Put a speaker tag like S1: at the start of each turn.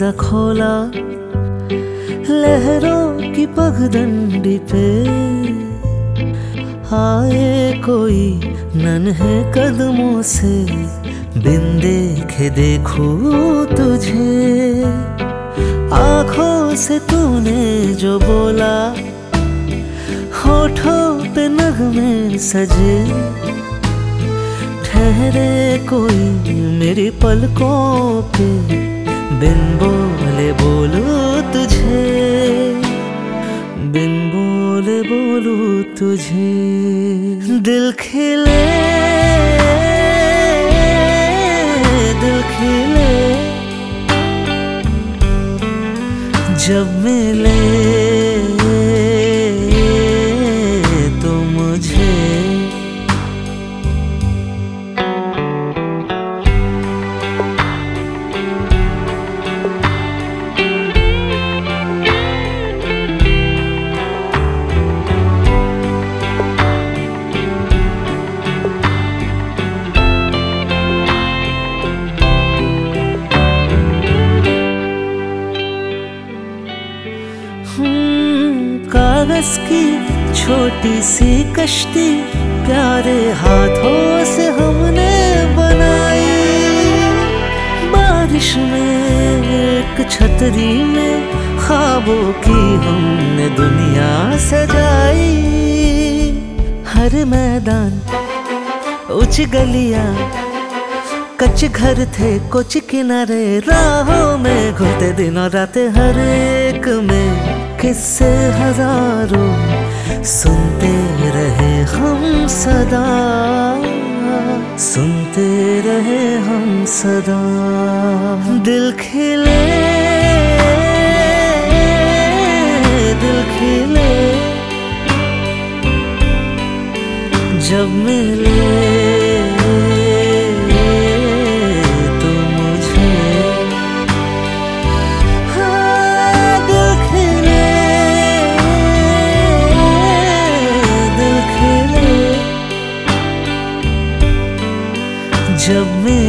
S1: सा खोला लहरों की पगडंडी पे, आए कोई नन्हे कदमों से, बिन देखे देखूं तुझे। आँखों से तूने जो बोला, होठों पे नगमे सजे, ठहरे कोई मेरी पलकों पे, बिन बोले बोलूं तुझे, बिन बोले बोलूं तुझे। दिल खिले, दिल खिले, जब मिले तो मुझे। कागज की छोटी सी कश्ती, प्यारे हाथों से हमने बनाई। बारिश में एक छतरी में, ख्वाबों की हमने दुनिया सजाई। हर मैदान ऊंची गलियां, कच्चे घर थे कुछ किनारे, राहों में घुलते दिनों रातें, हर एक में किस्से हजारों, सुनते रहे हम सदा, सुनते रहे हम सदा। दिल खिले, दिल खिले, जब मिले जब मैं